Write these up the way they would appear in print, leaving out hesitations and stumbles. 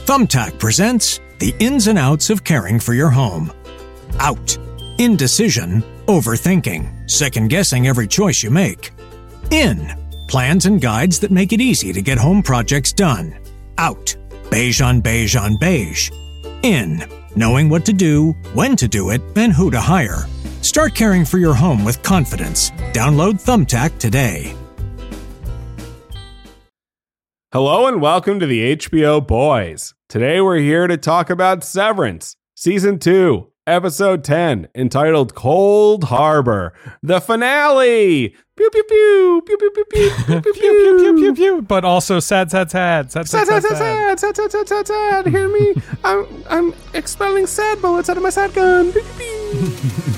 Thumbtack presents the ins and outs of caring for your home. Out. Indecision, overthinking, second-guessing every choice you make. In. Plans and guides that make it easy to get home projects done. Out. Beige on beige on beige. In. Knowing what to do, when to do it, and who to hire. Start caring for your home with confidence. Download Thumbtack today. Hello and welcome to the HBO Boys. Today we're here to talk about Severance, Season 2, Episode 10, entitled Cold Harbor, the finale! Pew, pew, pew, pew, pew, pew, pew, pew, pew, pew, pew, pew, pew. But also sad. Hear me? I'm expelling sad bullets out of my sad gun. Pew, pew, pew.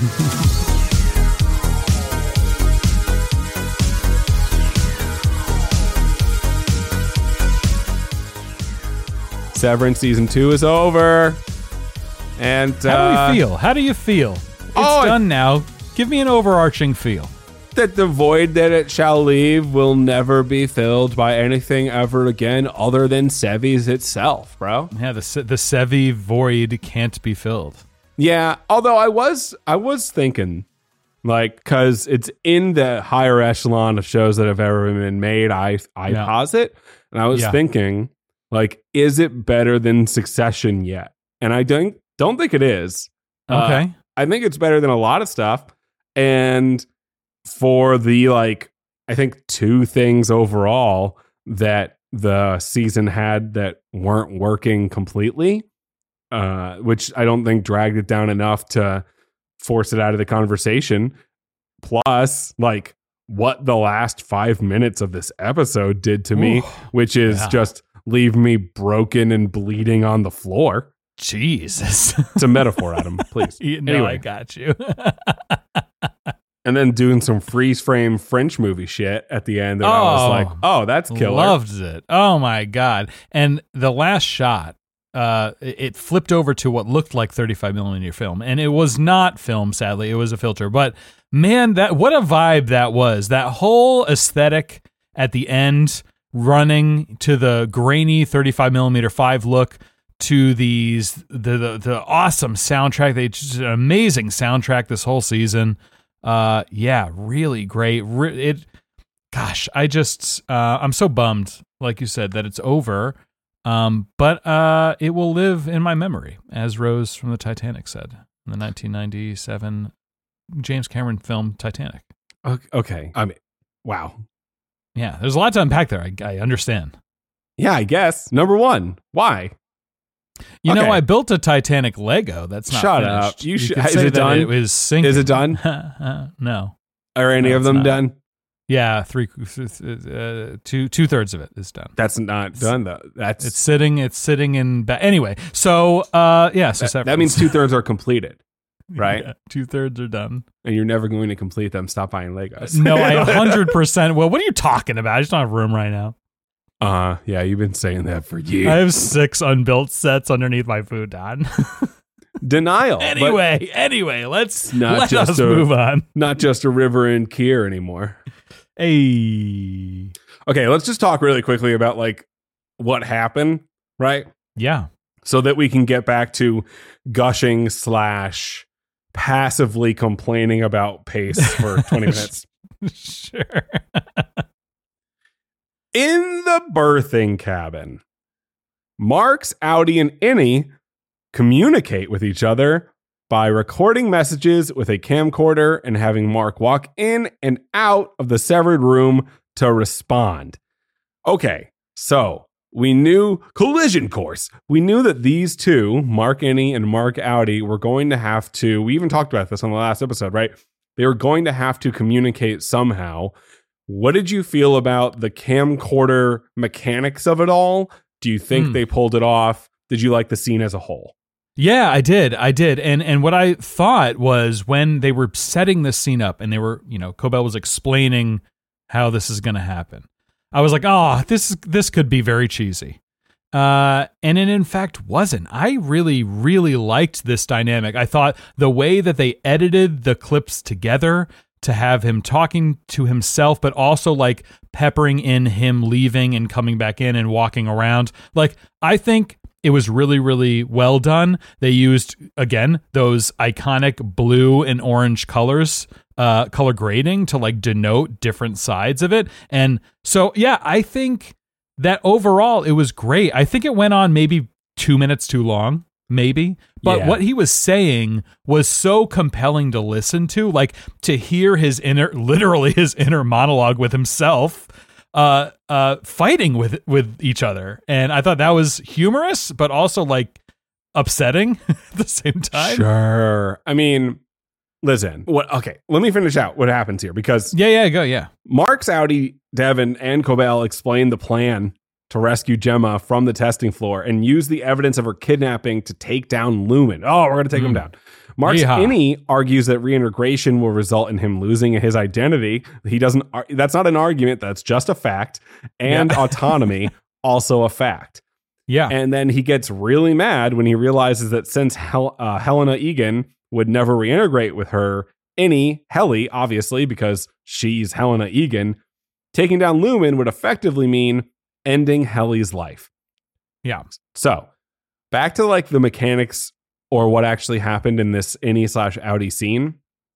Severance Season 2 is over. And how do you feel? It's done now. Give me an overarching feel. That the void that it shall leave will never be filled by anything ever again other than Sevi's itself, bro. Yeah, the Sevi void can't be filled. Yeah, although I was thinking, like, because it's in the higher echelon of shows that have ever been made, I posit, and I was thinking, like, is it better than Succession yet? And I don't think it is. Okay. I think it's better than a lot of stuff. And for the, like, I think two things overall that the season had that weren't working completely, which I don't think dragged it down enough to force it out of the conversation. Plus, like, what the last 5 minutes of this episode did to me, which is just leave me broken and bleeding on the floor. Jesus. It's a metaphor, Adam, please. Anyway. I got you. And then doing some freeze frame French movie shit at the end. And I was like, oh, that's killer. Loved it. Oh my God. And the last shot, it flipped over to what looked like 35 millimeter film. And it was not film, sadly. It was a filter. But man, what a vibe that was. That whole aesthetic at the end, running to the grainy 35 millimeter 5 look, to the awesome soundtrack. They just an amazing soundtrack this whole season. Really great. I'm so bummed, like you said, that it's over. But it will live in my memory, as Rose from the Titanic said in the 1997 James Cameron film Titanic. Okay. I mean, wow. Yeah, there's a lot to unpack there. I understand. Yeah, I guess. Number one, why? You know, I built a Titanic Lego. That's not Shut finished. up. You is it done? It was sinking. Is it done? No. Are any of them done? Yeah, two-thirds of it is done. That's not done though. It's sitting in anyway. So that means 2/3 are completed, right? Yeah, 2/3 are done, and you're never going to complete them. Stop buying Legos. No, I 100%. Well, what are you talking about? I just don't have room right now. Yeah, you've been saying that for years. I have 6 unbuilt sets underneath my futon. Denial. Anyway, let us move on. Not just a river in Kier anymore. Hey. Okay, let's just talk really quickly about, like, what happened, right? Yeah. So that we can get back to gushing / passively complaining about pace for 20 minutes. Sure. In the birthing cabin, Marks, Audi, and Innie communicate with each other by recording messages with a camcorder and having Mark walk in and out of the severed room to respond. Okay, so we knew collision course. We knew that these two, Mark Innie and Mark Audi, were going to have to, we even talked about this on the last episode, right? They were going to have to communicate somehow. What did you feel about the camcorder mechanics of it all? Do you think they pulled it off? Did you like the scene as a whole? Yeah, I did. And what I thought was when they were setting this scene up and they were, Cobell was explaining how this is going to happen. I was like, this could be very cheesy. And it in fact wasn't. I really, really liked this dynamic. I thought the way that they edited the clips together to have him talking to himself, but also like peppering in him leaving and coming back in and walking around. Like, I think It was really, really well done. They used, again, those iconic blue and orange colors, color grading to like denote different sides of it. And so, yeah, I think that overall it was great. I think it went on maybe 2 minutes too long, maybe. But what he was saying was so compelling to listen to, like to hear literally his inner monologue with himself, fighting with each other. And I thought that was humorous, but also like upsetting at the same time. Sure. I mean, listen, okay, let me finish out what happens here, because go. Mark's Audi, Devin, and Cobell explain the plan to rescue Gemma from the testing floor and use the evidence of her kidnapping to take down Lumen. Oh, we're going to take him down. Mark's Innie argues that reintegration will result in him losing his identity. He doesn't. That's not an argument. That's just a fact. And autonomy, also a fact. Yeah. And then he gets really mad when he realizes that since Helena Egan would never reintegrate with her Innie, Helly, obviously, because she's Helena Egan, taking down Lumen would effectively mean ending Helly's life. Yeah. So back to like the mechanics or what actually happened in this Innie/Audi scene.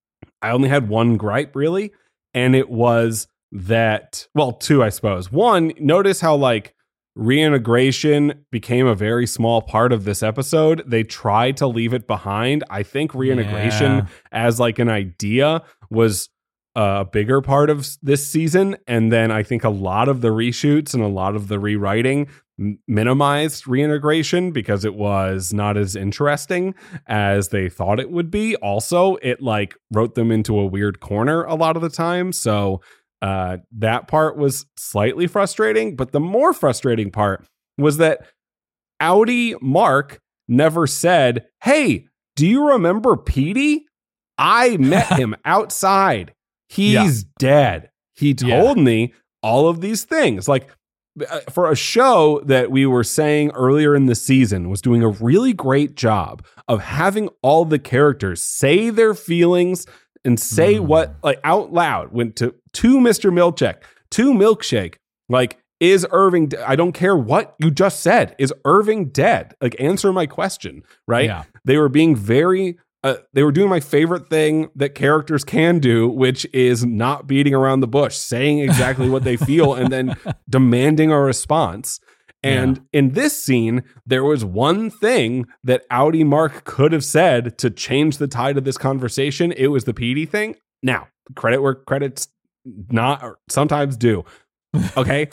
I only had one gripe really, and it was that, well, two, I suppose. One, notice how like reintegration became a very small part of this episode. They tried to leave it behind. I think reintegration as like an idea was a bigger part of this season. And then I think a lot of the reshoots and a lot of the rewriting minimized reintegration because it was not as interesting as they thought it would be. Also, it like wrote them into a weird corner a lot of the time. So that part was slightly frustrating. But the more frustrating part was that Audi Mark never said, "Hey, do you remember Petey? I met him outside. He's dead. He told me all of these things." Like, for a show that we were saying earlier in the season was doing a really great job of having all the characters say their feelings and say what, like, out loud, went to Mr. Milkshake, like, is Irving, I don't care what you just said, is Irving dead? Like, answer my question, right? Yeah. They were being very... they were doing my favorite thing that characters can do, which is not beating around the bush, saying exactly what they feel and then demanding a response. And in this scene, there was one thing that Audi Mark could have said to change the tide of this conversation. It was the Petey thing. Now, credit where credit's not, or sometimes due. Okay.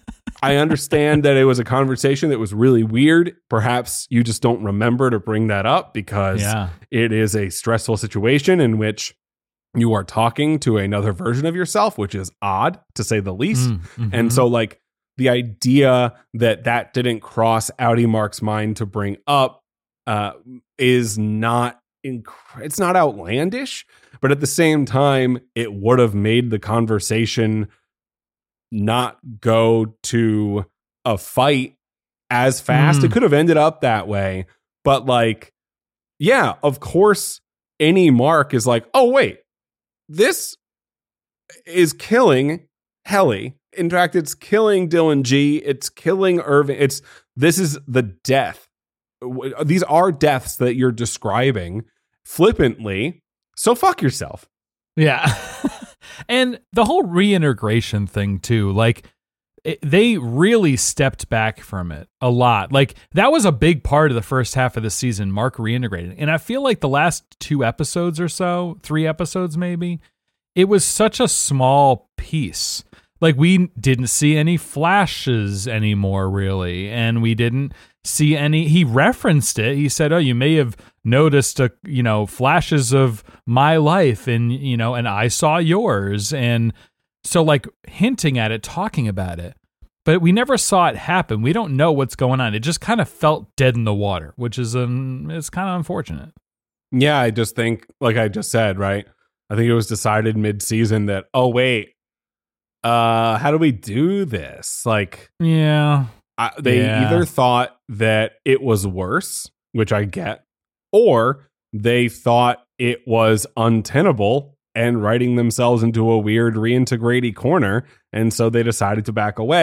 I understand that it was a conversation that was really weird. Perhaps you just don't remember to bring that up because it is a stressful situation in which you are talking to another version of yourself, which is odd to say the least. And so like the idea that didn't cross Audi Mark's mind to bring up is not, it's not outlandish, but at the same time, it would have made the conversation not go to a fight as fast. It could have ended up that way. But like, yeah, of course, any Mark is like, oh, wait, this is killing Helly. In fact, it's killing Dylan G. It's killing Irving. This is the death. These are deaths that you're describing flippantly. So fuck yourself. Yeah. And the whole reintegration thing too, like they really stepped back from it a lot. Like that was a big part of the first half of the season, Mark reintegrating. And I feel like the last 2 episodes or so, 3 episodes maybe, it was such a small piece. Like we didn't see any flashes anymore really. And we didn't see any, he referenced it. He said, oh, you may have noticed flashes of my life and I saw yours. And so like hinting at it, talking about it, but we never saw it happen. We don't know what's going on. It just kind of felt dead in the water, which is it's kind of unfortunate. Yeah. I just think, like I just said, right. I think it was decided mid-season that, oh wait, how do we do this? Like, yeah. They either thought that it was worse, which I get, or they thought it was untenable and writing themselves into a weird reintegrate corner. And so they decided to back away.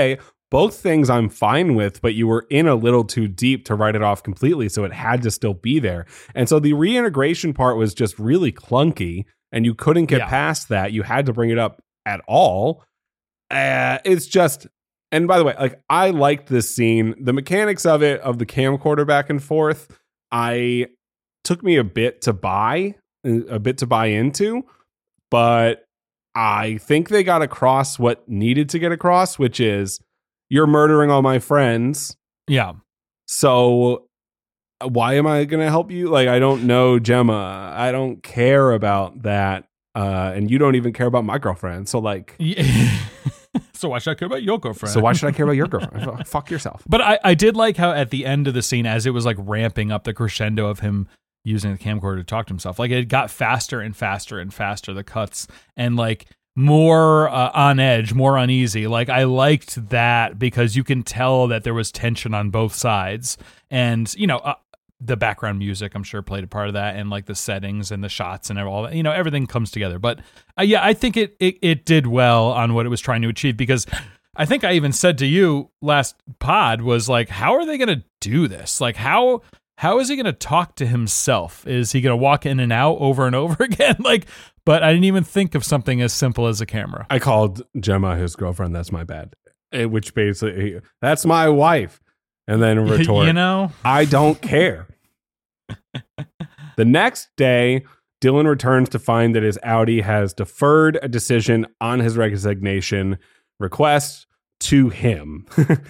both things I'm fine with, but you were in a little too deep to write it off completely, so it had to still be there. And so the reintegration part was just really clunky, and you couldn't get past that. You had to bring it up at all. It's just, and by the way, like, I liked this scene. The mechanics of it, of the camcorder back and forth, took me a bit to buy into, but I think they got across what needed to get across, which is, you're murdering all my friends. Yeah. So why am I going to help you? Like, I don't know Gemma. I don't care about that. And you don't even care about my girlfriend. So like, so why should I care about your girlfriend? So why should I care about your girlfriend? Fuck yourself. But I did like how at the end of the scene, as it was like ramping up the crescendo of him using the camcorder to talk to himself, like it got faster and faster and faster, the cuts, and like more on edge, more uneasy. Like, I liked that because you can tell that there was tension on both sides. And, you know, the background music, I'm sure, played a part of that, and like the settings and the shots and all that, you know, everything comes together. But yeah, I think it did well on what it was trying to achieve, because I think I even said to you last pod was like, how are they going to do this? Like, how is he going to talk to himself? Is he going to walk in and out over and over again? Like, but I didn't even think of something as simple as a camera. I called Gemma his girlfriend. That's my bad. Which basically, that's my wife. And then retort, you know, I don't care. The next day, Dylan returns to find that his Audi has deferred a decision on his resignation request to him.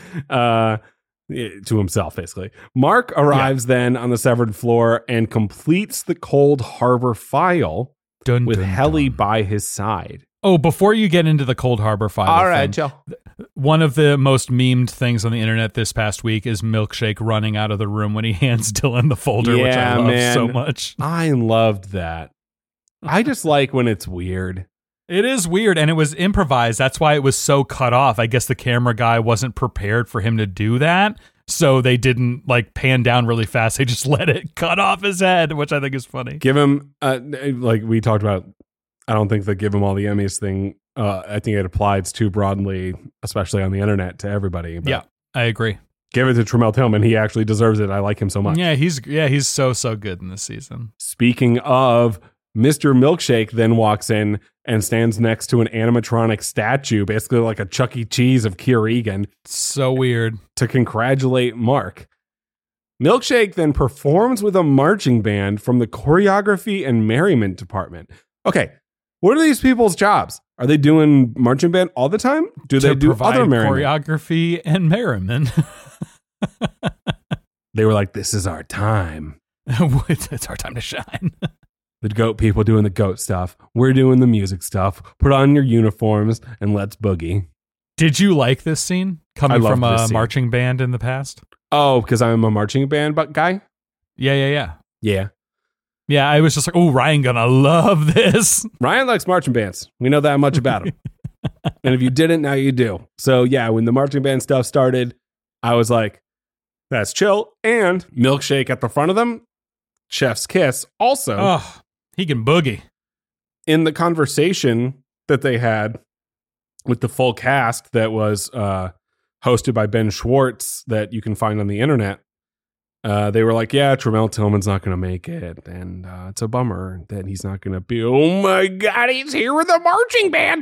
To himself, basically. Mark arrives then on the severed floor and completes the Cold Harbor file with Helly by his side. Oh, before you get into the Cold Harbor file, all right, Joe. One of the most memed things on the internet this past week is Milkshake running out of the room when he hands Dylan the folder, which I love so much. I loved that. I just like when it's weird. It is weird, and it was improvised. That's why it was so cut off. I guess the camera guy wasn't prepared for him to do that, so they didn't like pan down really fast. They just let it cut off his head, which I think is funny. Give him, like we talked about, I don't think the give him all the Emmys thing, I think it applies too broadly, especially on the internet, to everybody. But yeah, I agree. Give it to Tremel Tillman. He actually deserves it. I like him so much. Yeah, he's so good in this season. Speaking of, Mr. Milkshake then walks in and stands next to an animatronic statue, basically like a Chuck E. Cheese of Keir Egan. So weird. To congratulate Mark. Milkshake then performs with a marching band from the choreography and merriment department. Okay, what are these people's jobs? Are they doing marching band all the time? Do they do other merriment? Choreography and merriment. They were like, this is our time. It's our time to shine. The goat people doing the goat stuff. We're doing the music stuff. Put on your uniforms and let's boogie. Did you like this scene coming from a marching band in the past? Oh, because I'm a marching band guy? Yeah. Yeah, I was just like, oh, Ryan gonna love this. Ryan likes marching bands. We know that much about him. And if you didn't, now you do. So yeah, when the marching band stuff started, I was like, that's chill. And Milkshake at the front of them, chef's kiss. Also, oh, he can boogie. In the conversation that they had with the full cast that was hosted by Ben Schwartz that you can find on the internet, they were like, yeah, Tremel Tillman's not going to make it. And it's a bummer that he's not going to be. Oh my God, he's here with a marching band.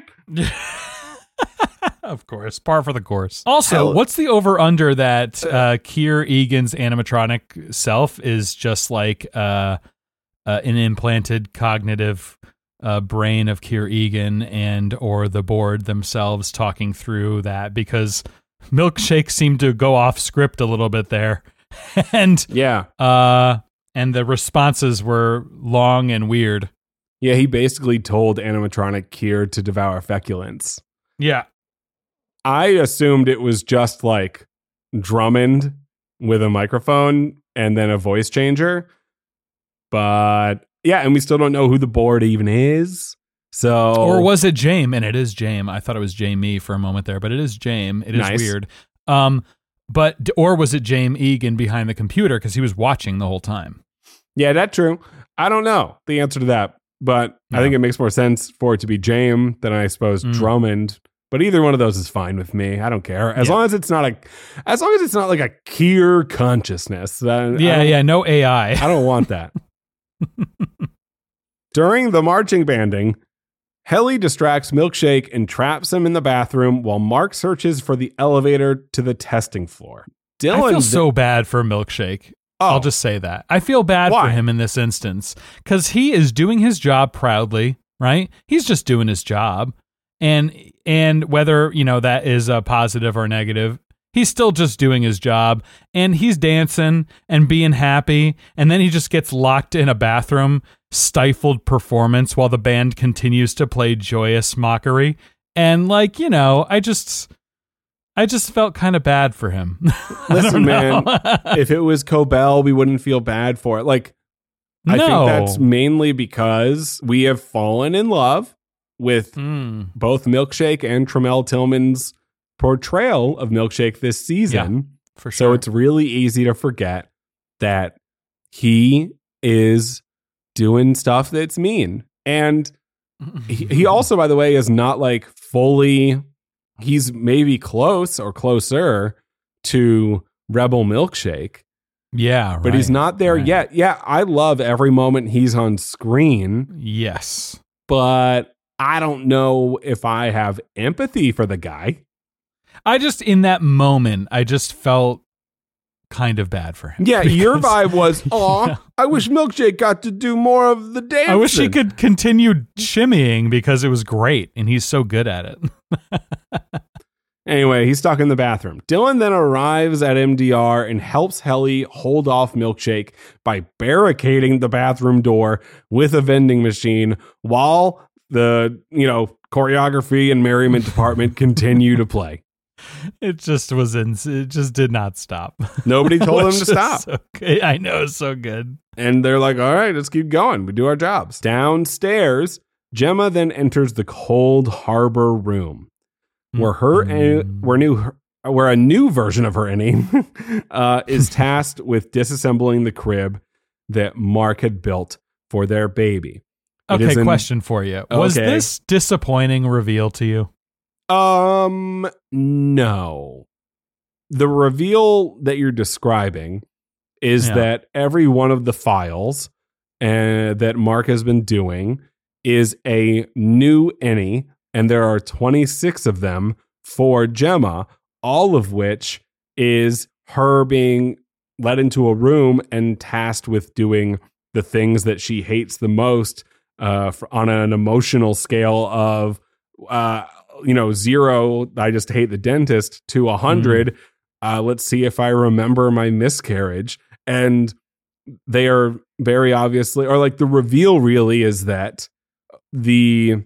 Of course, par for the course. Also, what's the over-under that Keir Egan's animatronic self is just like an implanted cognitive brain of Keir Egan and or the board themselves talking through that? Because Milkshake seemed to go off script a little bit there. And and the responses were long and weird. Yeah, he basically told animatronic Keir to devour feculence. Yeah. I assumed it was just like Drummond with a microphone and then a voice changer. But yeah, and we still don't know who the board even is. So, or was it Jame? And it is Jame. I thought it was Jamie for a moment there, but it is Jame. It is nice. Weird. But or was it Jame Egan behind the computer because he was watching the whole time? Yeah, that's true. I don't know the answer to that, but I think it makes more sense for it to be Jame than I suppose Drummond But either one of those is fine with me. I don't care. As long as it's not like a Kier consciousness. No AI. I don't want that. During the marching banding, Helly distracts Milkshake and traps him in the bathroom while Mark searches for the elevator to the testing floor. I feel so bad for Milkshake. I'll just say that. I feel bad for him in this instance because he is doing his job proudly, right? He's just doing his job. And whether, that is a positive or negative, he's still just doing his job and he's dancing and being happy. And then he just gets locked in a bathroom, stifled performance while the band continues to play joyous mockery. And I just felt kind of bad for him. Listen, man, if it was Cobell, we wouldn't feel bad for it. I think that's mainly because we have fallen in love with both Milkshake and Tremel Tillman's portrayal of Milkshake this season. Yeah, for sure. So it's really easy to forget that he is doing stuff that's mean. And he also, by the way, is not fully... He's maybe close or closer to Rebel Milkshake. Yeah, right. But he's not there yet. Yeah, I love every moment he's on screen. Yes. But I don't know if I have empathy for the guy. In that moment, I just felt kind of bad for him. Yeah, your vibe was, I wish Milkshake got to do more of the dancing. I wish he could continue shimmying because it was great and he's so good at it. Anyway, he's stuck in the bathroom. Dylan then arrives at MDR and helps Helly hold off Milkshake by barricading the bathroom door with a vending machine while the, choreography and merriment department continue to play. It just did not stop. Nobody told him to stop. So I know, it's so good. And they're like, all right, let's keep going. We do our jobs. Downstairs, Gemma then enters the Cold Harbor room, where a new version of her inning is tasked with disassembling the crib that Mark had built for their baby. Okay, question for you. Was this disappointing reveal to you? No. The reveal that you're describing is that every one of the files that Mark has been doing is a new innie, and there are 26 of them for Gemma, all of which is her being led into a room and tasked with doing the things that she hates the most on an emotional scale of 0, I just hate the dentist, to 100. Let's see if I remember my miscarriage. And they are very obviously, or the reveal really is that the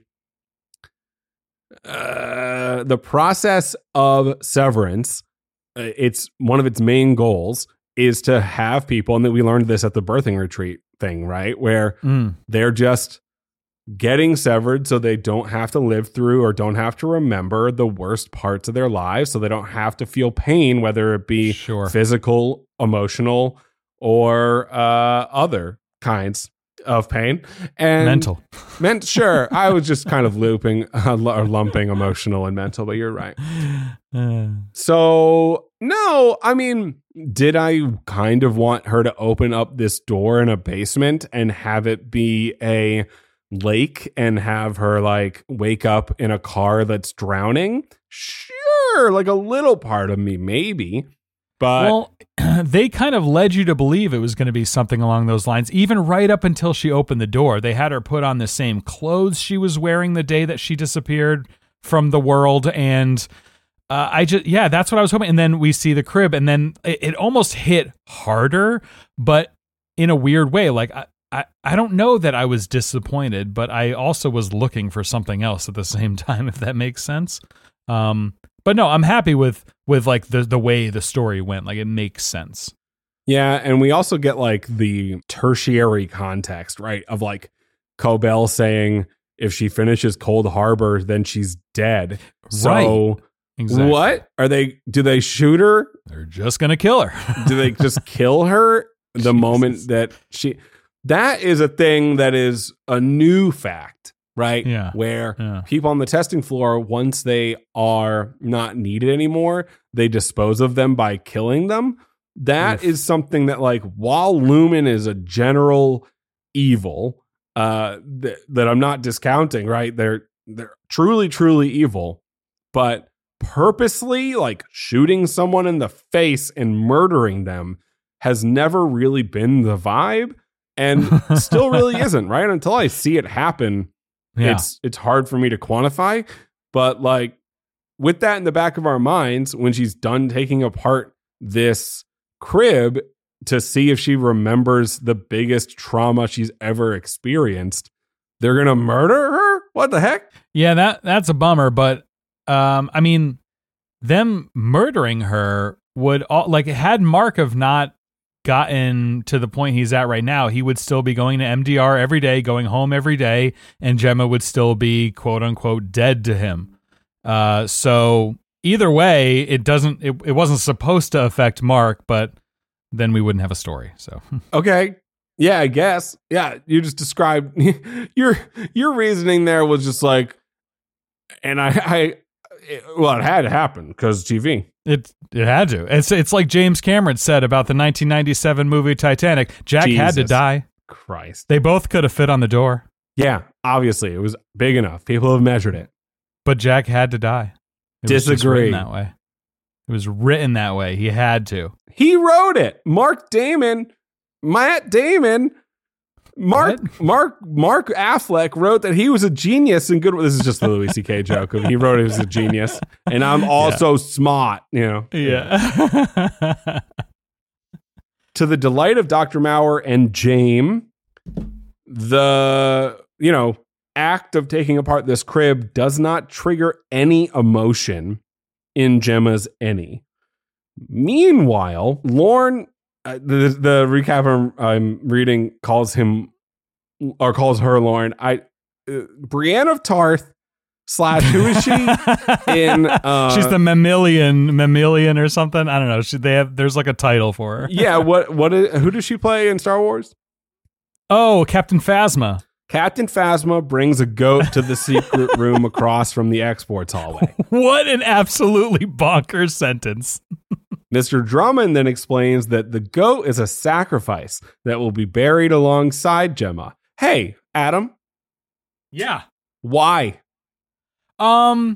process of severance, it's one of its main goals is to have people, and that we learned this at the birthing retreat thing, right? Where they're just getting severed so they don't have to live through or don't have to remember the worst parts of their lives, so they don't have to feel pain, whether it be physical, emotional, or other kinds of pain. And mental. Sure. I was just kind of lumping emotional and mental, but you're right. So, no, I mean, did I kind of want her to open up this door in a basement and have it be a lake and have her wake up in a car that's drowning? Sure, a little part of me, maybe. But they kind of led you to believe it was going to be something along those lines, even right up until she opened the door. They had her put on the same clothes she was wearing the day that she disappeared from the world. And that's what I was hoping. And then we see the crib, and then it almost hit harder, but in a weird way. I don't know that I was disappointed, but I also was looking for something else at the same time, if that makes sense. But no, I'm happy with the way the story went. It makes sense. Yeah, and we also get the tertiary context, right? Of Cobell saying if she finishes Cold Harbor, then she's dead. So exactly. What are they? Do they shoot her? They're just gonna kill her. Do they just kill her the moment that she? That is a thing that is a new fact right? Yeah. Where people on the testing floor, once they are not needed anymore, they dispose of them by killing them. That is something that, like, while Lumen is a general evil that I'm not discounting, right? They're truly, truly evil, but purposely, like, shooting someone in the face and murdering them has never really been the vibe, and still really isn't, right? Until I see it happen, it's hard for me to quantify. But, like, with that in the back of our minds, when she's done taking apart this crib to see if she remembers the biggest trauma she's ever experienced, they're gonna murder her? What the heck? Yeah, that's a bummer. But I mean, them murdering her would had Mark have not gotten to the point he's at right now, he would still be going to MDR every day, going home every day, and Gemma would still be quote unquote dead to him. So either way, it wasn't supposed to affect Mark, but then we wouldn't have a story. So okay. Yeah, I guess. Yeah, you just described your reasoning there was just like, and it had to happen because TV. It had to. It's like James Cameron said about the 1997 movie Titanic. Jack had to die. Christ. They both could have fit on the door. Yeah, obviously it was big enough. People have measured it. But Jack had to die. Disagree. Was written that way. It was written that way. He had to. He wrote it. Matt Damon, Mark Affleck wrote that he was a genius and good. This is just the Louis C.K. joke. He wrote he was a genius, and I'm also smart. You know. Yeah. To the delight of Dr. Maurer and James, the act of taking apart this crib does not trigger any emotion in Gemma's any. Meanwhile, Lorne, the recap I'm reading calls her Lorne. Brienne of Tarth / who is she in? She's the Mammalian or something. I don't know. There's like a title for her. Yeah. Who does she play in Star Wars? Oh, Captain Phasma. Captain Phasma brings a goat to the secret room across from the exports hallway. What an absolutely bonkers sentence. Mr. Drummond then explains that the goat is a sacrifice that will be buried alongside Gemma. Hey, Adam. Yeah. Why? No.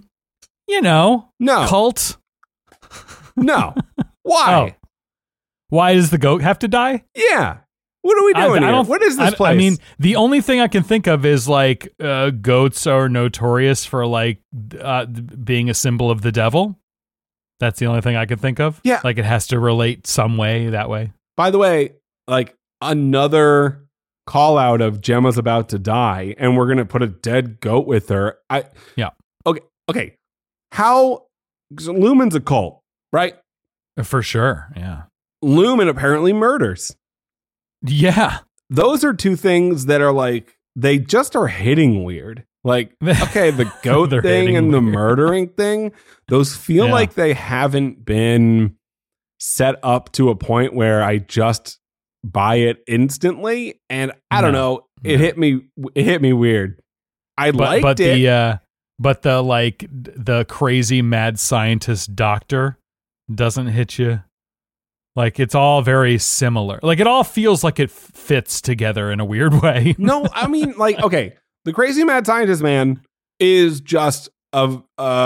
Cult. No. Why? Oh. Why does the goat have to die? Yeah. What are we doing here? What is this place? I mean, the only thing I can think of is like goats are notorious for like being a symbol of the devil. That's the only thing I can think of. Yeah. Like it has to relate some way that way. By the way, like another call out of Gemma's about to die and we're going to put a dead goat with her. Yeah. Okay. Lumen's a cult, right? For sure. Yeah. Lumen apparently murders. Yeah. Those are two things that are like, they just are hitting weird. Like, okay, the goat thing and the murdering thing, those feel like they haven't been set up to a point where I just buy it instantly. And I don't know, it hit me weird. I liked it. But the crazy mad scientist doctor doesn't hit you. Like, it's all very similar. Like, it all feels like it fits together in a weird way. No, I mean, like, okay, the crazy mad scientist man is just a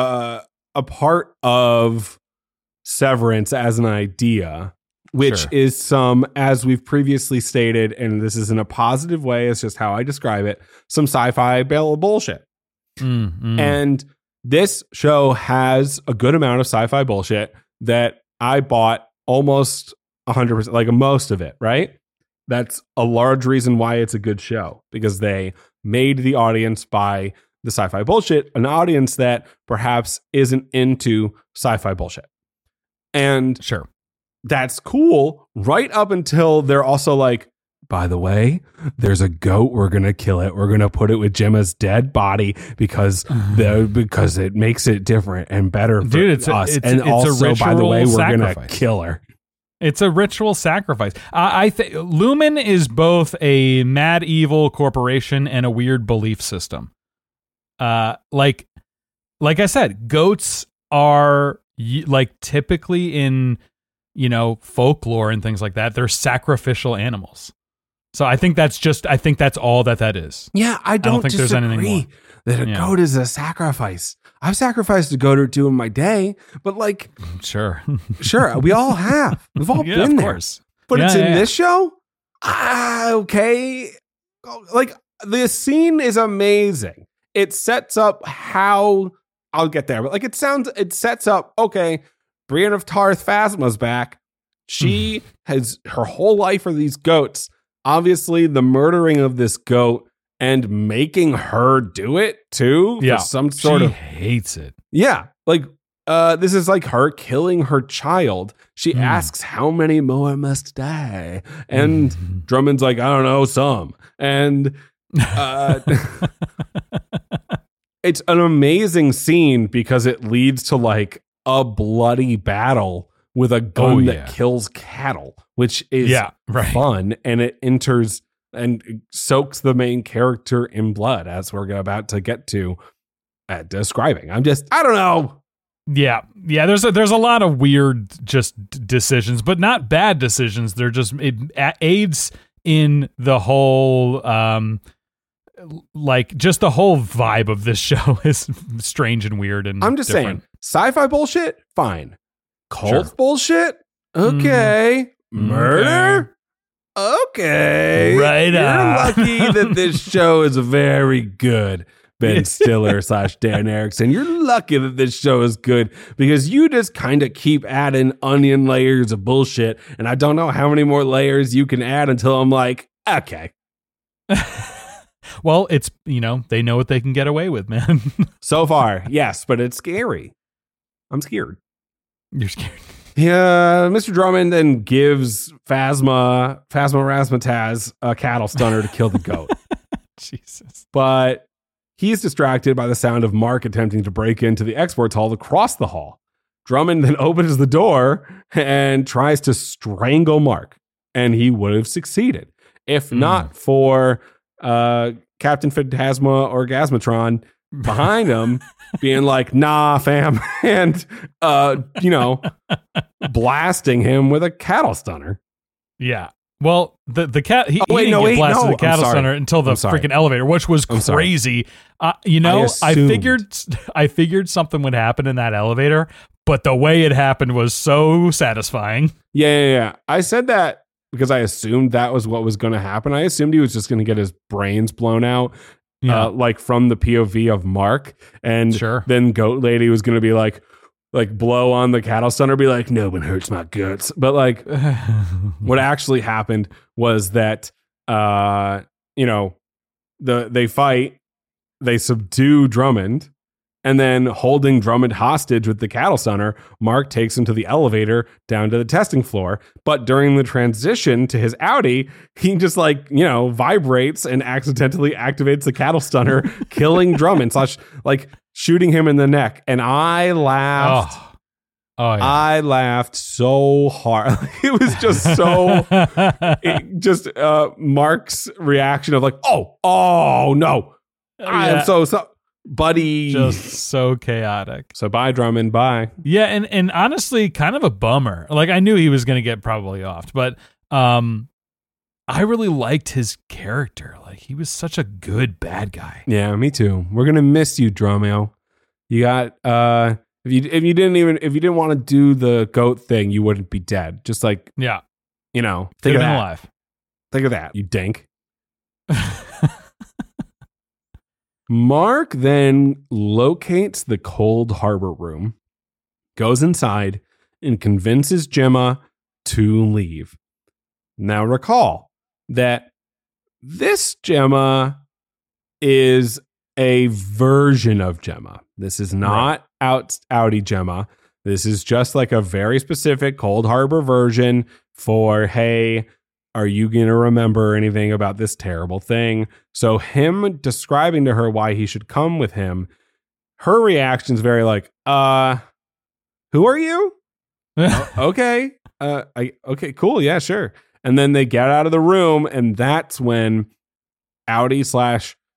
part of Severance as an idea, which is some, as we've previously stated, and this is in a positive way, it's just how I describe it, some sci-fi bullshit. And this show has a good amount of sci-fi bullshit that I bought almost 100%, like most of it, right? That's a large reason why it's a good show, because they made the audience buy the sci-fi bullshit, an audience that perhaps isn't into sci-fi bullshit. And that's cool right up until they're also like, by the way, there's a goat. We're going to kill it. We're going to put it with Gemma's dead body because it makes it different and better for us. And also, by the way, we're going to kill her. It's a ritual sacrifice. I think Lumen is both a mad evil corporation and a weird belief system. like I said, goats are like typically in, folklore and things like that, they're sacrificial animals. So I think that's all that is. Yeah, I don't think there's anything more. That a goat is a sacrifice. I've sacrificed a goat or two in my day, but like, sure, we all have. We've all been there. Course. But it's in this show? Okay. Like, the scene is amazing. It sets up how, I'll get there, but like it sets up, okay, Brienne of Tarth Phasma's back. She has her whole life are these goats. Obviously, the murdering of this goat and making her do it too. Yeah. For some sort of hates it. Yeah. Like, this is like her killing her child. She asks how many more must die. And Drummond's like, I don't know, some. And it's an amazing scene because it leads to like a bloody battle with a gun that kills cattle, which is fun. And it enters and soaks the main character in blood, as we're about to get to describing. I don't know. Yeah. There's a lot of weird just decisions, but not bad decisions. They're just, it aids in the whole, like just the whole vibe of this show is strange and weird. And I'm just different. saying, sci-fi bullshit, fine. Cult bullshit, okay. Murder, okay. Right. You're lucky that this show is very good. Ben Stiller / Dan Erickson. You're lucky that this show is good because you just kind of keep adding onion layers of bullshit. And I don't know how many more layers you can add until I'm like, okay. Well, it's, they know what they can get away with, man. So far, yes, but it's scary. I'm scared. You're scared. Yeah, Mr. Drummond then gives Phasma Razzmatazz a cattle stunner to kill the goat. Jesus. But he's distracted by the sound of Mark attempting to break into the exports hall across the hall. Drummond then opens the door and tries to strangle Mark, and he would have succeeded if not for Captain Phantasma Orgasmatron behind him being like, nah, fam, and, blasting him with a cattle stunner. Yeah. Well, the cat, he didn't get blasted with the cattle stunner until the freaking elevator, which was crazy. I figured something would happen in that elevator, but the way it happened was so satisfying. Yeah. I said that because I assumed that was what was going to happen. I assumed he was just going to get his brains blown out. Like from the POV of Mark, and then Goat Lady was going to be like blow on the cattle stunner, be like, no one hurts my guts. But like, what actually happened was that, they fight, they subdue Drummond, and then holding Drummond hostage with the cattle stunner, Mark takes him to the elevator down to the testing floor. But during the transition to his Audi, he just vibrates and accidentally activates the cattle stunner, killing Drummond / shooting him in the neck. And I laughed. Oh, yeah. I laughed so hard. It was just so, Mark's reaction of like, oh no. I am so buddy, just so chaotic. So bye, Drummond, bye. Yeah, and honestly, kind of a bummer. Like, I knew he was going to get probably offed, but I really liked his character. Like, he was such a good bad guy. Yeah, me too. We're gonna miss you, Dromio. You got if you didn't want to do the goat thing, you wouldn't be dead. Just like think of that. Alive. Think of that, you dink. Mark then locates the Cold Harbor room, goes inside, and convinces Gemma to leave. Now recall that this Gemma is a version of Gemma. This is not outie Gemma. This is just like a very specific Cold Harbor version for, hey, are you going to remember anything about this terrible thing? So him describing to her why he should come with him, her reaction is very like, who are you? Okay. Okay, cool. Yeah, sure. And then they get out of the room, and that's when Audi /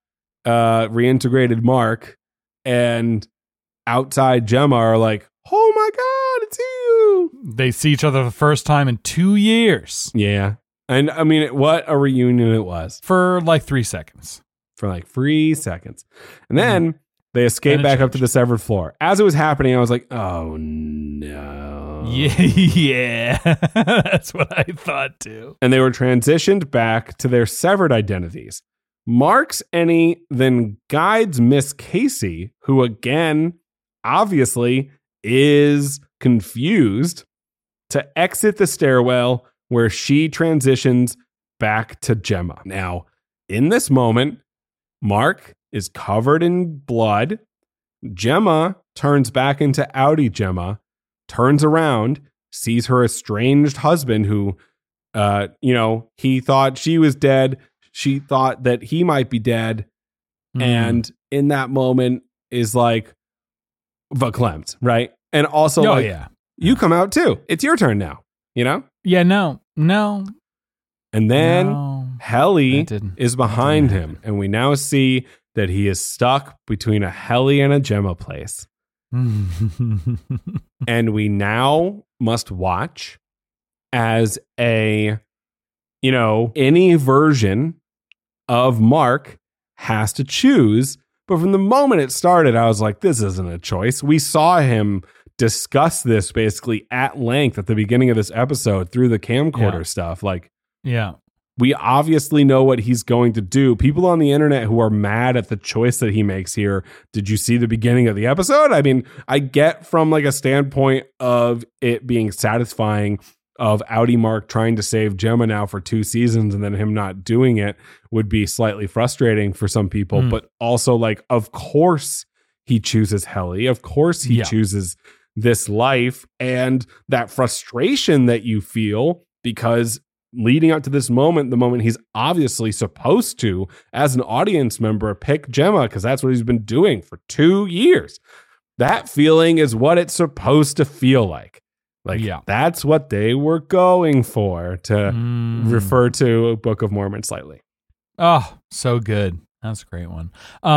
reintegrated Mark, and outside Gemma are like, oh my God, it's you. They see each other for the first time in 2 years. Yeah. And I mean, what a reunion it was. For like 3 seconds. For like 3 seconds. And then they escape back up to the severed floor. As it was happening, I was like, oh no. Yeah. That's what I thought too. And they were transitioned back to their severed identities. Mark's Annie then guides Miss Casey, who again, obviously, is confused, to exit the stairwell where she transitions back to Gemma. Now, in this moment, Mark is covered in blood. Gemma turns back into Outie Gemma, turns around, sees her estranged husband who, he thought she was dead. She thought that he might be dead. And in that moment is like, verklempt, right? And also, you come out too. It's your turn now, you know? Yeah, no. And then Helly is behind him. And we now see that he is stuck between a Helly and a Gemma place. And we now must watch as any version of Mark has to choose. But from the moment it started, I was like, this isn't a choice. We saw him discuss this basically at length at the beginning of this episode through the camcorder stuff. Like, we obviously know what he's going to do. People on the internet who are mad at the choice that he makes here. Did you see the beginning of the episode? I mean, I get from like a standpoint of it being satisfying of Outie Mark trying to save Gemma now for 2 seasons and then him not doing it would be slightly frustrating for some people. But also, like, of course he chooses Helly. Of course he chooses this life, and that frustration that you feel because leading up to this moment, the moment he's obviously supposed to, as an audience member, pick Gemma because that's what he's been doing for 2 years. That feeling is what it's supposed to feel like. That's what they were going for, to refer to Book of Mormon slightly. Oh, so good. That's a great one.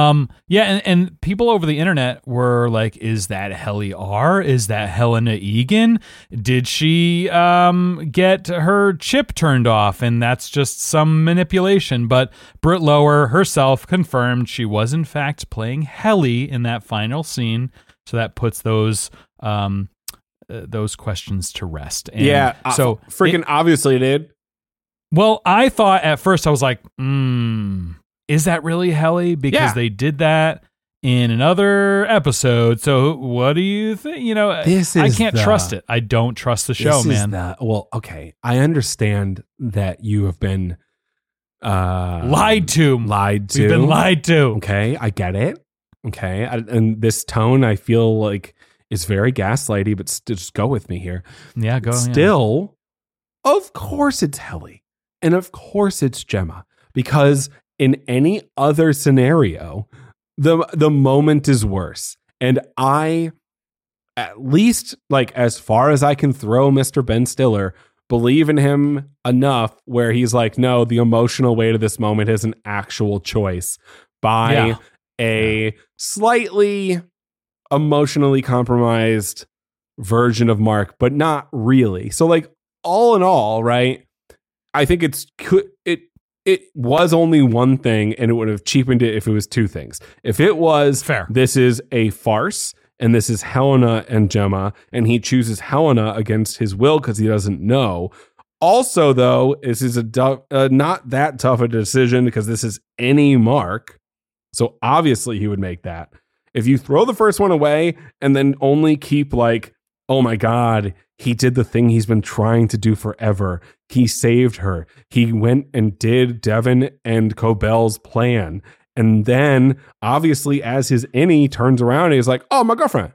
And people over the internet were like, is that Helly R? Is that Helena Egan? Did she get her chip turned off and that's just some manipulation? But Britt Lower herself confirmed she was in fact playing Helly in that final scene. So that puts those questions to rest. And so obviously it did. Well, I thought at first, I was like, is that really Helly? Because they did that in another episode. So what do you think? I can't trust it. I don't trust the show, man. I understand that you have been lied to. We've been lied to. Okay, I get it. Okay, and this tone I feel like is very gaslighty, but just go with me here. Yeah, go. Still, of course it's Helly. And of course it's Gemma. Because in any other scenario, the moment is worse. And I, at least, like, as far as I can throw Mr. Ben Stiller, believe in him enough where he's like, no, the emotional weight of this moment is an actual choice by a slightly emotionally compromised version of Mark, but not really. So, like, all in all, right, I think it was only one thing, and it would have cheapened it if it was 2 things. If it was, fair, this is a farce, and this is Helena and Gemma, and he chooses Helena against his will because he doesn't know. Also, though, this is not that tough a decision because this is any Mark. So obviously he would make that. If you throw the first one away and then only keep like, oh my God, he did the thing he's been trying to do forever. He saved her. He went and did Devin and Cobell's plan. And then, obviously, as his innie turns around, he's like, oh, my girlfriend.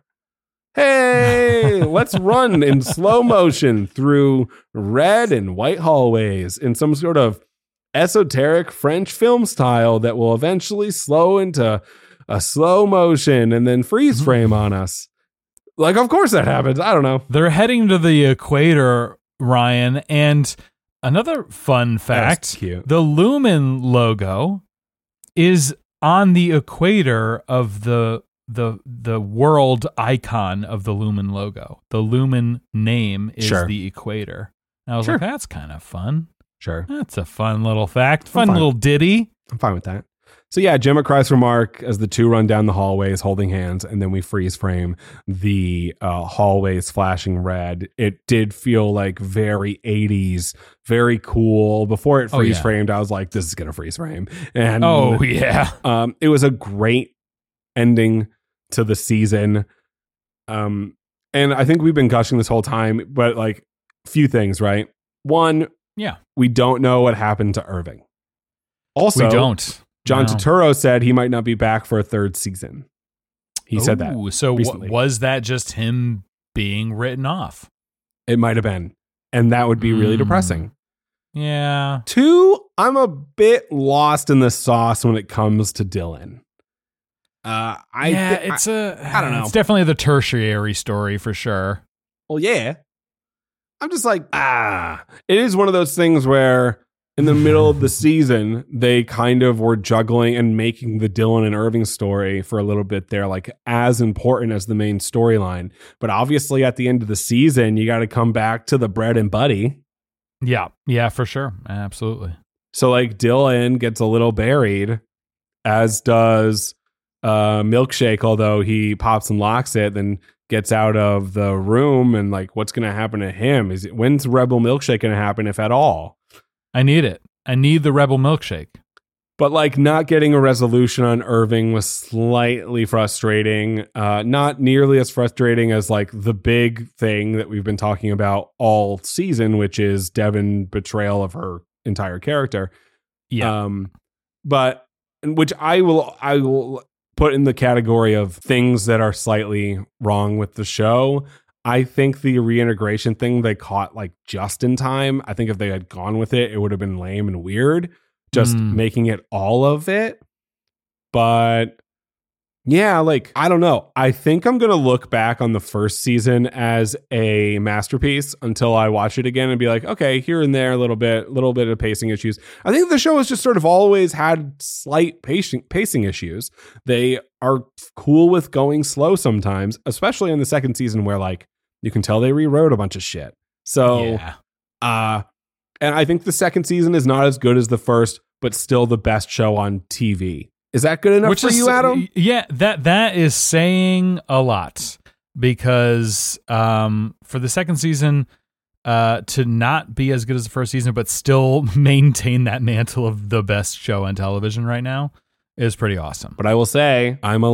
Hey, let's run in slow motion through red and white hallways in some sort of esoteric French film style that will eventually slow into a slow motion and then freeze frame on us. Like, of course that happens. I don't know. They're heading to the equator, Ryan. And another fun fact, the Lumen logo is on the equator of the world icon of the Lumen logo. The Lumen name is the equator. And I was like, that's kind of fun. Sure. That's a fun little fact. Fun little ditty. I'm fine with that. So yeah, Gemma cries for Mark as the two run down the hallways holding hands, and then we freeze frame the hallways flashing red. It did feel like very 80s, very cool. Before it freeze framed, I was like, this is going to freeze frame. And it was a great ending to the season. And I think we've been gushing this whole time, but like few things, right? One, we don't know what happened to Irving. Also, we don't. John Turturro said he might not be back for a third season. He said that. So was that just him being written off? It might have been. And that would be really depressing. Yeah. 2, I'm a bit lost in the sauce when it comes to Dylan. I don't know. It's definitely the tertiary story for sure. Well, yeah. I'm just like, it is one of those things where in the middle of the season, they kind of were juggling and making the Dylan and Irving story for a little bit there, like as important as the main storyline. But obviously at the end of the season, you got to come back to the bread and buddy. Yeah, for sure. Absolutely. So like Dylan gets a little buried, as does Milkshake, although he pops and locks it, then gets out of the room, and like what's going to happen to him? When's Rebel Milkshake going to happen, if at all? I need it. I need the Rebel Milkshake. But like not getting a resolution on Irving was slightly frustrating. Not nearly as frustrating as like the big thing that we've been talking about all season, which is Devin betrayal of her entire character. Yeah. But which I will put in the category of things that are slightly wrong with the show. I think the reintegration thing they caught like just in time. I think if they had gone with it, it would have been lame and weird, just making it all of it. But yeah, like, I don't know. I think I'm going to look back on the first season as a masterpiece until I watch it again and be like, okay, here and there, a little bit of pacing issues. I think the show has just sort of always had slight pacing issues. They are cool with going slow sometimes, especially in the second season where like you can tell they rewrote a bunch of shit. So, and I think the second season is not as good as the first, but still the best show on TV. Is that good enough for you, Adam? Yeah, that is saying a lot, because for the second season to not be as good as the first season, but still maintain that mantle of the best show on television right now is pretty awesome. But I will say,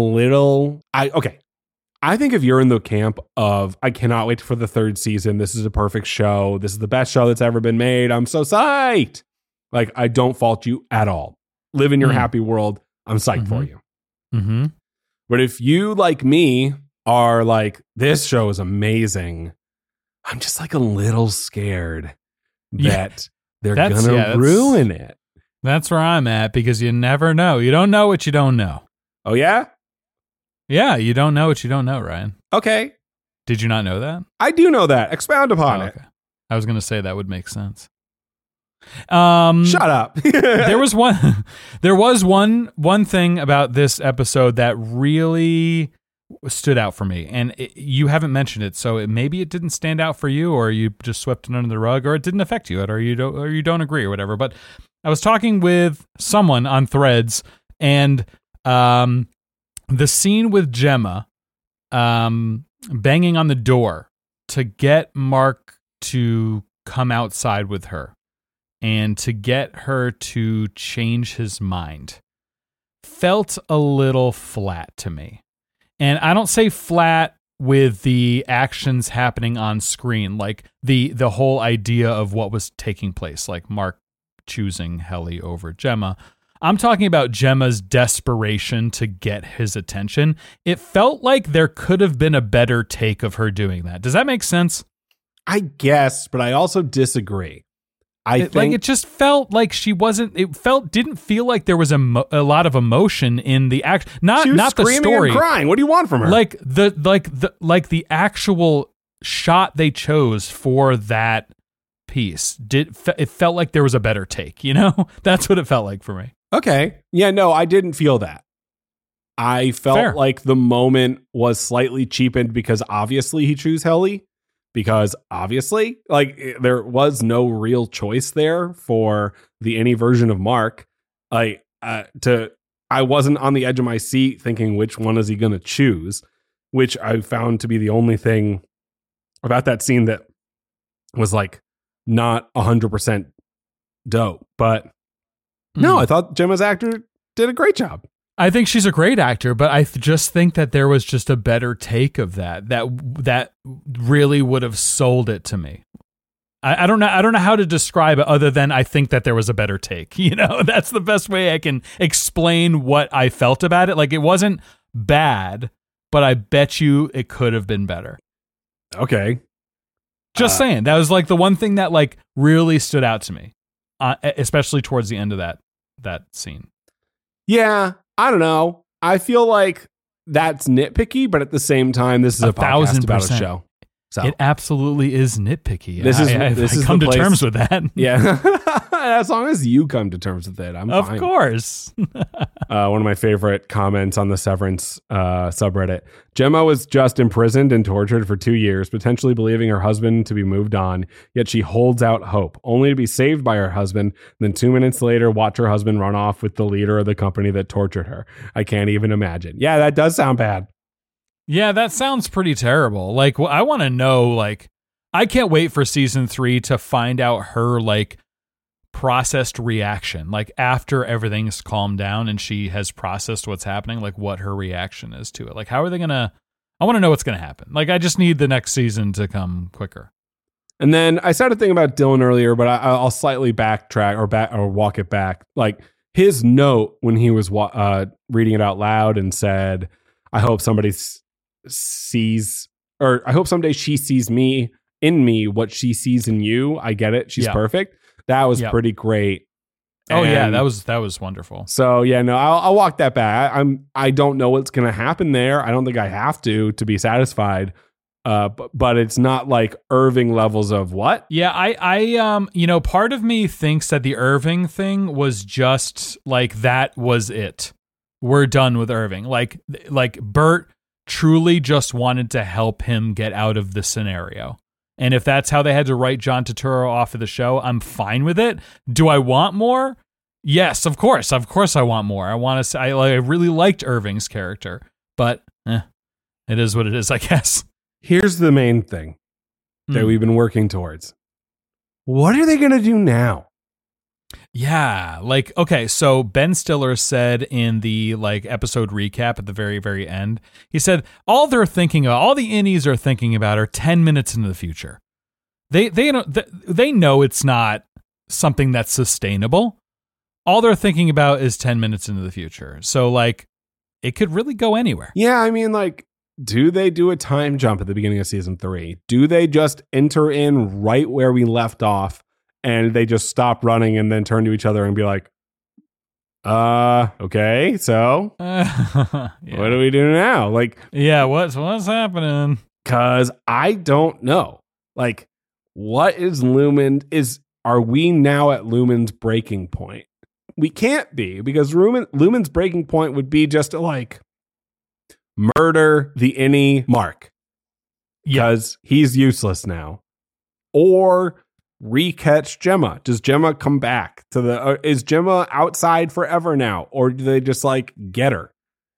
I think if you're in the camp of, I cannot wait for the third season, this is a perfect show, this is the best show that's ever been made, I'm so psyched. Like, I don't fault you at all. Live in your happy world. I'm psyched for you. Mm-hmm. But if you, like me, are like, this show is amazing, I'm just like a little scared that they're going to ruin it. That's where I'm at, because you never know. You don't know what you don't know. Oh, yeah? Yeah, you don't know what you don't know, Ryan. Okay. Did you not know that? I do know that. Expound upon it. I was going to say that would make sense. Shut up. There was one thing about this episode that really stood out for me, and you haven't mentioned it, so maybe it didn't stand out for you, or you just swept it under the rug, or it didn't affect you, or you don't agree, or whatever. But I was talking with someone on Threads, and the scene with Gemma banging on the door to get Mark to come outside with her and to get her to change his mind felt a little flat to me. And I don't say flat with the actions happening on screen, like the whole idea of what was taking place, like Mark choosing Helly over Gemma. I'm talking about Gemma's desperation to get his attention. It felt like there could have been a better take of her doing that. Does that make sense? I guess, but I also disagree. I think it just felt like she wasn't. Didn't feel like there was a lot of emotion in the act. Not the story. And crying. What do you want from her? Like the actual shot they chose for that piece. It felt like there was a better take. You know, that's what it felt like for me. Okay. Yeah, no, I didn't feel that. I felt Fair. like the moment was slightly cheapened because obviously he chose Helly. Because obviously, like, there was no real choice there for the any version of Mark. I wasn't on the edge of my seat thinking which one is he going to choose, which I found to be the only thing about that scene that was like not 100% dope. But no, I thought Gemma's actor did a great job. I think she's a great actor, but I just think that there was just a better take of that really would have sold it to me. I don't know how to describe it other than I think that there was a better take. You know, that's the best way I can explain what I felt about it. Like, it wasn't bad, but I bet you it could have been better. Okay. Just saying. That was like the one thing that like really stood out to me, especially towards the end of that scene. Yeah, I don't know. I feel like that's nitpicky, but at the same time, this is a podcast about a show. So it absolutely is nitpicky. This is I come to terms with that. Yeah. As long as you come to terms with it, I'm fine. Of course. One of my favorite comments on the Severance subreddit. Gemma was just imprisoned and tortured for 2 years, potentially believing her husband to be moved on, yet she holds out hope, only to be saved by her husband, then 2 minutes later watch her husband run off with the leader of the company that tortured her. I can't even imagine. Yeah, that does sound bad. Yeah, that sounds pretty terrible. Like, I want to know, like, I can't wait for season 3 to find out her, like, processed reaction. Like, after everything's calmed down and she has processed what's happening, like, what her reaction is to it. Like, how are they going to, I want to know what's going to happen. Like, I just need the next season to come quicker. And then I started thinking about Dylan earlier, but I'll slightly backtrack or walk it back. Like, his note when he was reading it out loud and said, I hope somebody sees, or I hope someday she sees me in me what she sees in you. I get it. She's perfect. That was pretty great. Oh, yeah, that was wonderful. So yeah, no, I'll walk that back. I don't know what's going to happen there. I don't think I have to be satisfied. But it's not like Irving levels of what? Yeah, I part of me thinks that the Irving thing was just like, that was it. We're done with Irving. Like Bert truly just wanted to help him get out of the scenario. And if that's how they had to write John Turturro off of the show, I'm fine with it. Do I want more? Yes, of course. Of course I want more. I really liked Irving's character, but it is what it is, I guess. Here's the main thing that we've been working towards. What are they going to do now? Yeah, like, okay, so Ben Stiller said in the episode recap at the very, very end, he said all the innies are thinking about are 10 minutes into the future. They know it's not something that's sustainable. All they're thinking about is 10 minutes into the future. So it could really go anywhere. Yeah, I mean, do they do a time jump at the beginning of season 3? Do they just enter in right where we left off? And they just stop running and then turn to each other and be like, okay, so yeah. What do we do now? What's happening? Because I don't know. What is Lumen? Are we now at Lumen's breaking point? We can't be, because Lumen's breaking point would be just to murder the innie Mark. Because he's useless now. Or recatch Gemma. Does Gemma come back to is Gemma outside forever now, or do they just get her?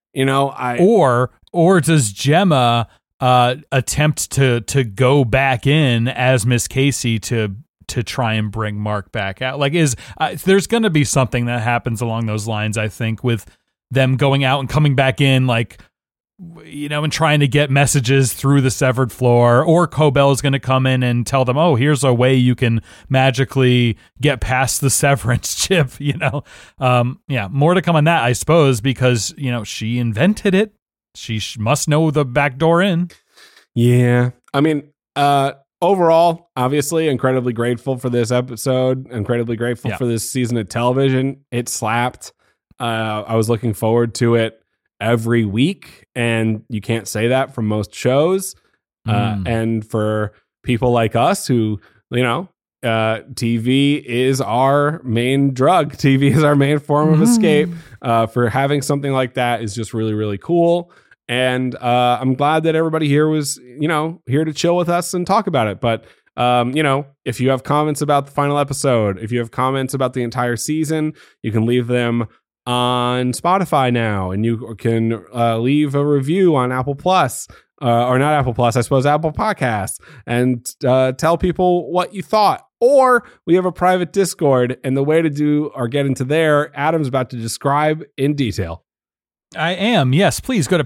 Or does Gemma attempt to go back in as Miss Casey to try and bring Mark back out? There's going to be something that happens along those lines, I think, with them going out and coming back in, and trying to get messages through the severed floor, or Cobell is going to come in and tell them, oh, here's a way you can magically get past the severance chip, more to come on that, I suppose, because, she invented it. She must know the back door in. Yeah. I mean, overall, obviously, incredibly grateful for this episode, incredibly grateful for this season of television. It slapped. I was looking forward to it every week, and you can't say that from most shows. And for people like us who, TV is our main drug. TV is our main form of escape. For having something like that is just really, really cool. And I'm glad that everybody here was, here to chill with us and talk about it. But, if you have comments about the final episode, if you have comments about the entire season, you can leave them on Spotify now, and you can leave a review on Apple Plus. Or not Apple Plus, I suppose Apple Podcasts, and tell people what you thought. Or we have a private Discord, and the way to do or get into there, Adam's about to describe in detail. I am. Yes, please go to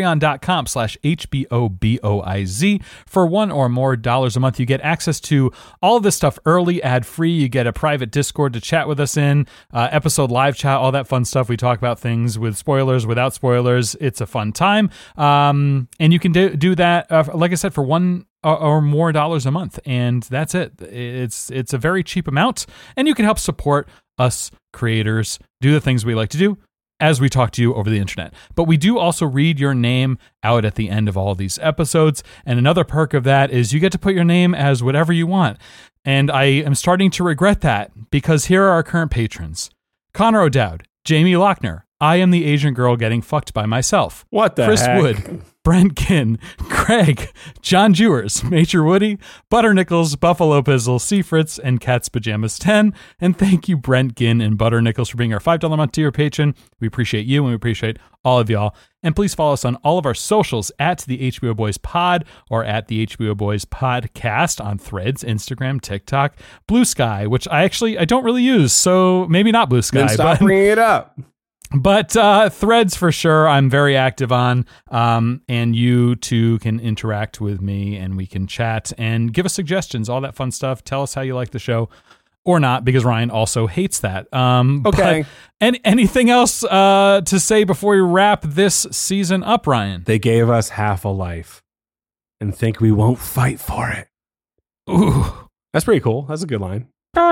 patreon.com/HBOBOIZ. For $1 or more a month, you get access to all of this stuff early, ad-free. You get a private Discord to chat with us in, episode live chat, all that fun stuff. We talk about things with spoilers, without spoilers. It's a fun time. And you can do that, like I said, for $1 or more a month. And that's it. It's a very cheap amount. And you can help support us creators do the things we like to do as we talk to you over the internet. But we do also read your name out at the end of all these episodes. And another perk of that is you get to put your name as whatever you want. And I am starting to regret that, because here are our current patrons: Connor O'Dowd, Jamie Lochner, I am the Asian girl getting fucked by myself. What the Chris heck? Wood, Brent Ginn, Craig, John Jewers, Major Woody, Butter Nichols, Buffalo Pizzle, Seafritz, and Cat's Pajamas 10. And thank you, Brent Ginn and Butter Nichols, for being our $5 a month tier patron. We appreciate you, and we appreciate all of y'all. And please follow us on all of our socials at the HBO Boys Pod or at the HBO Boys Podcast on Threads, Instagram, TikTok, Blue Sky, which I don't really use, so maybe not Blue Sky. Then stop bringing it up. But Threads for sure, I'm very active on, and you too can interact with me, and we can chat and give us suggestions, all that fun stuff. Tell us how you like the show or not, because Ryan also hates that. Okay. And anything else to say before we wrap this season up, Ryan? They gave us half a life and think we won't fight for it. Ooh, that's pretty cool. That's a good line. Whoa.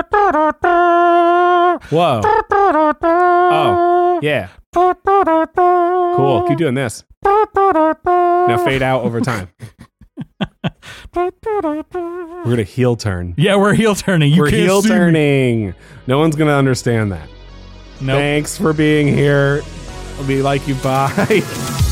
Oh, yeah. Cool. Keep doing this. Now fade out over time. We're going to heel turn. Yeah, we're heel turning. We're heel turning. No one's going to understand that. Nope. Thanks for being here. We like you. Bye.